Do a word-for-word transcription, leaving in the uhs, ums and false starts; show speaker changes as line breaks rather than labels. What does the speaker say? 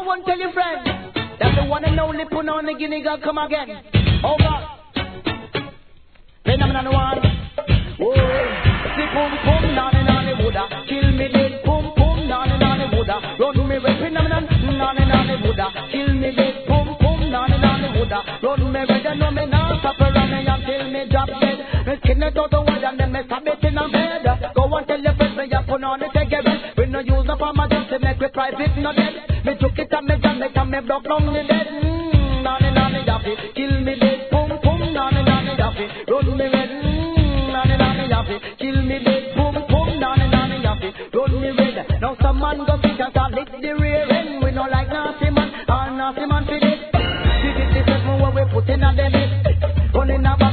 Go and tell your friend that the one and only put on the guinea girl come again. Oh God. Phenomenon one. Oh, see pum pum nani nani Buddha. Kill me dead pum pum nani nani Buddha. Run me red phenomenon nani nani Buddha. Kill me dead pum pum nani nani Buddha. Run me red and no me now stop running until me drop dead. Me skin it out the wall and then me stab it in a bed. Go and tell your friends me you put on it again. We no use up on my just to make me private no dead. Me took it and me jam it and me block down the dead. Mmm, nani nani daffy. Kill me dead pum pum nani nani daffy. Run me red. Kill me dead, boom, boom, nani, nani, yappy. Run me red. Now some man go sit and start lick the rear end. We no like nasty man, all nasty man for this. This is the seven where we put in a them. Running about.